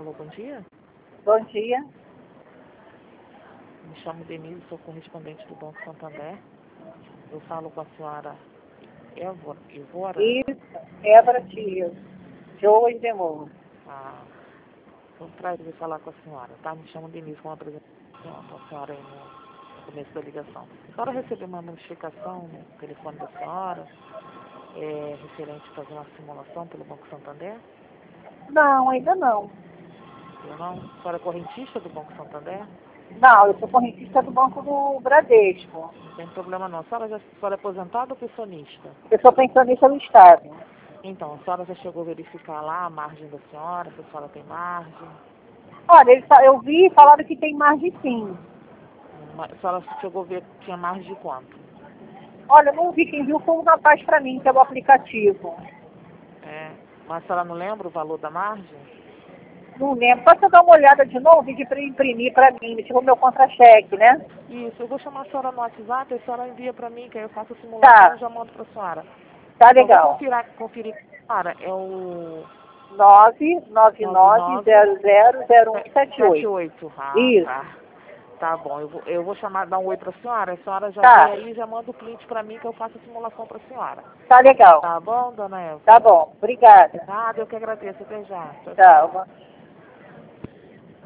Alô, bom dia. Bom dia. Me chamo Denise, sou correspondente do Banco Santander. Eu falo com a senhora Evora. Isso, Évora Tio. Joa e Demor. Foi um prazer falar com a senhora, tá? Me chamo Denise, com a apresentação com a senhora aí no começo da ligação. A senhora recebeu uma notificação no telefone da senhora, referente a fazer uma simulação pelo Banco Santander? Não, ainda não. Eu não? A senhora é correntista do Banco Santander? Não, eu sou correntista do Banco do Bradesco. Não tem problema não. A senhora é aposentada ou pensionista? Eu sou pensionista do Estado. Então, a senhora já chegou a verificar lá a margem da senhora, se a senhora tem margem? Olha, eu vi e falaram que tem margem sim. A senhora chegou a ver que tinha margem de quanto? Olha, eu não vi, quem viu foi um rapaz para mim, pelo aplicativo. Mas a senhora não lembra o valor da margem? Não lembro. Só se eu dar uma olhada de novo e para imprimir para mim. Me chegou meu contra-cheque, né? Isso, eu vou chamar a senhora no WhatsApp, a senhora envia para mim, que aí eu faço a simulação e já mando para a senhora. Tá Então, vou legal. conferir, cara, é o 999000178. Isso. Tá. Tá bom, eu vou chamar, dar um oi para a senhora já Tá. vê aí e já manda o print para mim que eu faço a simulação para a senhora. Tá legal. Tá bom, dona Elza? Tá bom. Obrigada. Nada, eu que agradeço. Até já. Tchau, tchau. Tchau.